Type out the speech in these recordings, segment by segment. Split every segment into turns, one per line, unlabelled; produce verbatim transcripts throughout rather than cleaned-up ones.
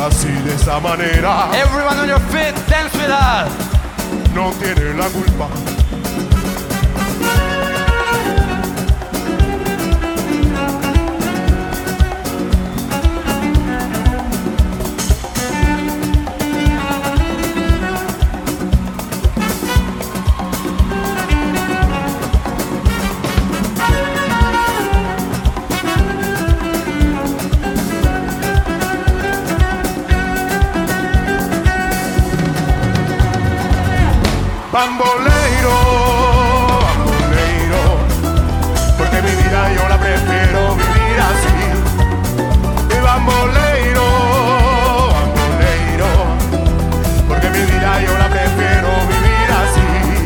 así de esa manera.
Everyone on your feet, dance with us.
No tiene la culpa. Bamboleiro, bamboleiro, porque mi vida yo la prefiero vivir así. Y bamboleiro, bamboleiro, porque mi vida yo la prefiero vivir así.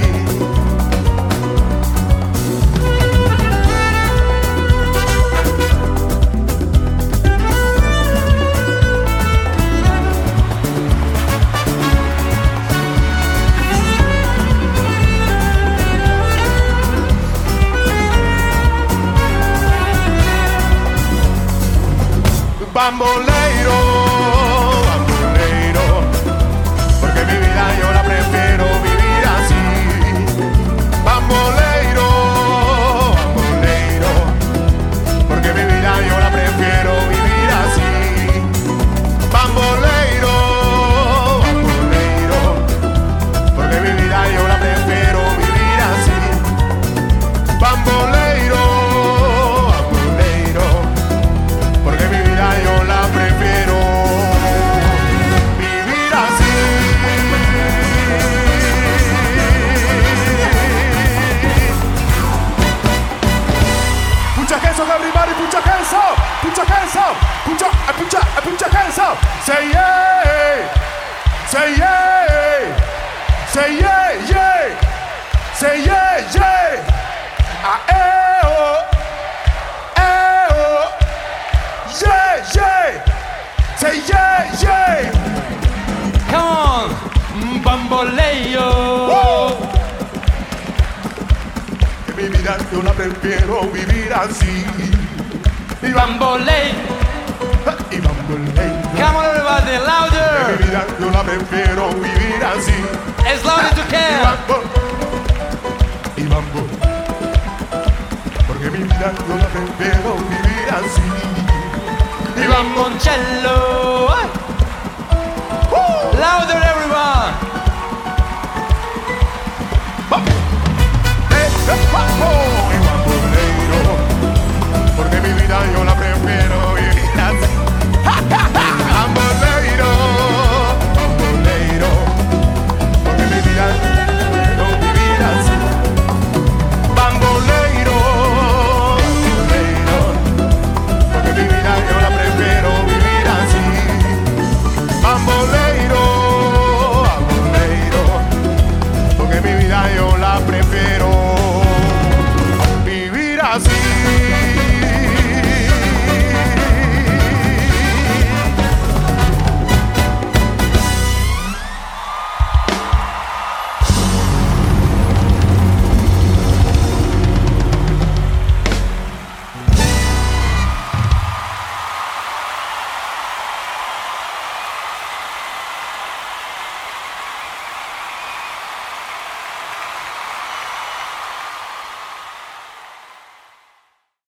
Bamboleiro, bamboleiro, porque mi vida yo la prefiero vivir así. Bamboleiro, bamboleiro, porque mi vida yo la prefiero vivir así. Bamboleiro, bamboleiro, porque mi vida yo la prefiero vivir así. Bamboleiro, bamboleiro, porque mi vida yo la prefiero vivir así. Pucha queso, everybody, pucha queso, pucha queso, pucha, pucha, pucha queso. Say yeah, say yeah, say yeah, yeah, say yeah, yeah. Ah, eh, oh, eh, oh. Yeah, yeah, say yeah, yeah.
Come on, bamboleyo.
Woo. Que mi vida yo la prefiero vivir así. Y
Bamboleyo.
y bamboleyo.
Come on, everybody,
Que mi
louder.
vida yo la prefiero vivir así.
As loud as you
Y
can.
bambo, y bambo. Porque mi vida yo la prefiero vivir así. Y bambo.
Limoncello.
Woo.
Louder, everyone.
Eh, eh, bambo. Y bamboleiro, porque mi vida yo la prefiero vivir así. Bamboleiro, bamboleiro, porque mi vida yo prefiero vivir así. Bamboleiro, bamboleiro, porque mi vida yo la prefiero vivir así. Bamboleiro, bamboleiro, porque mi vida yo la prefiero vivir así.